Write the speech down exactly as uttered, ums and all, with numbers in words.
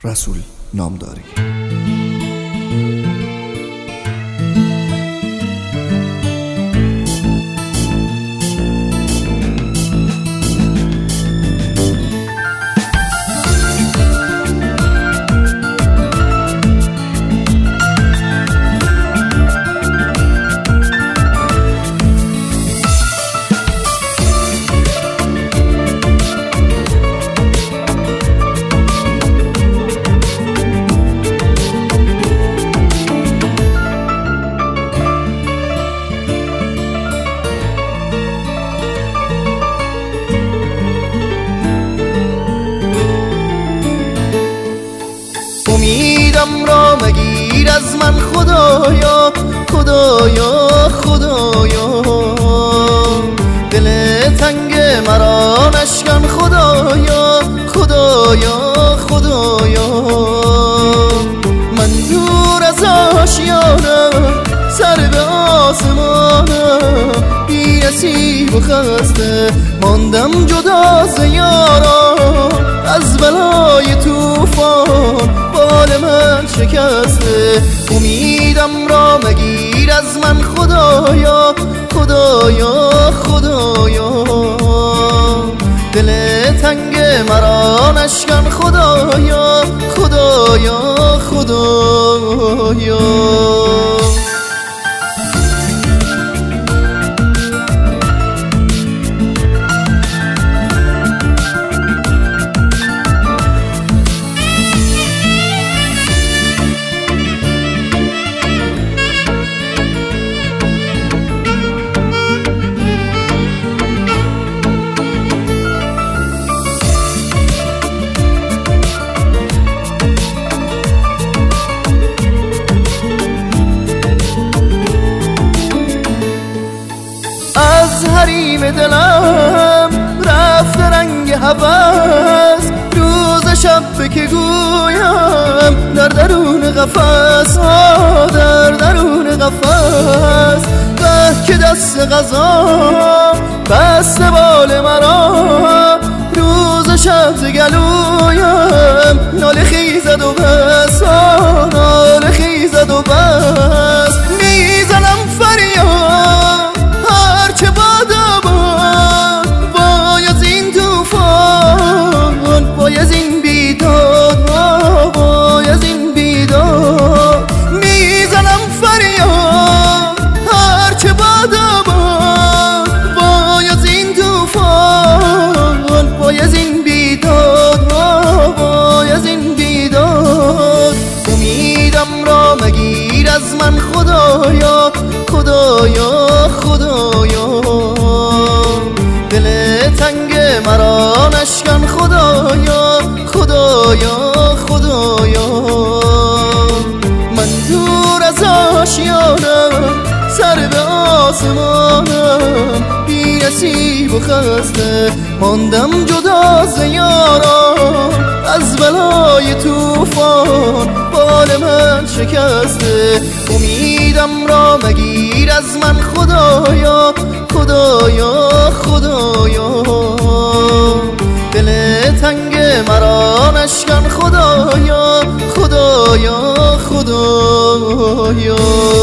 رسول نامداری. امیدم را مگیر از من خدایا، خدایا خدایا، دل تنگ مرا نشکن خدایا، خدایا خدایا. من دور از آشیانم، سر به آسمانم، بی نصیب و خسته ماندم جدا ز یاران. از بلای توفان بال من شکسته، امیدم را مگیر از من خدایا، خدایا خدایا، دل تنگ مرا نشکن خدایا، خدایا خدایا. حریم دلم رفت رنگ هوس، روز شب که گویم در درون قفس، ها در درون قفس. به که دست قضا بسته بال مرا، روز شب ز گلویم ناله خیزد و بس، ناله خیزد و بس. میزنم فریاد هرچه بادا باد، وای از این توفان، وای از این بیداد، وای از این بیداد. میزنم فریاد هرچه بادا باد، وای از این توفان، وای از این بیداد، وای از این بیداد. امیدم را مگیر از من خدایا، خدایا خدایا، دل تنگ مرا نشکن خدایا، خدایا خدایا. من دور از آشیانم، سر به آسمانم، بی نصیب و خسته ماندم جدا ز یاران. از بلای توفان بال من شکسته، امیدم را مگیر از من خدایا، خدایا خدایا، دل تنگ مرا نشکن خدایا، خدایا خدایا.